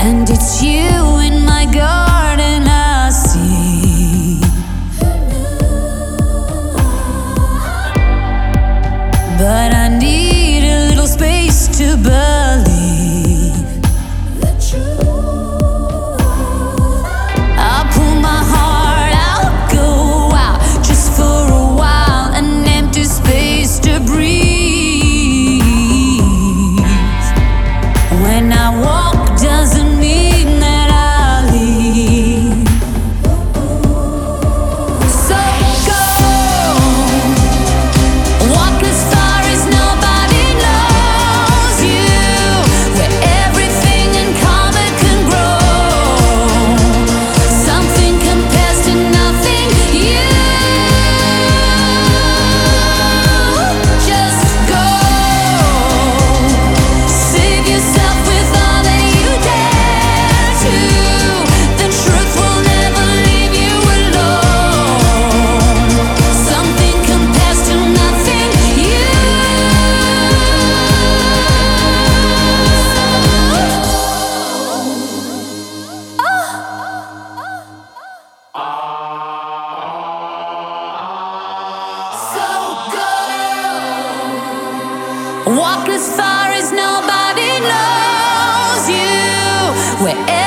And it's you in my garden I see. But I need a little space to believe the truth. I pull my heart out, go out just for a while, an empty space to breathe. When I walk doesn't mean that I leave. So go, walk as far as nobody knows you, where everything in common can grow. Something compares to nothing. You just go, save yourself with all that you dare to. The truth will never leave you alone. Something compares to nothing. You so go, walk as far as nobody knows you, where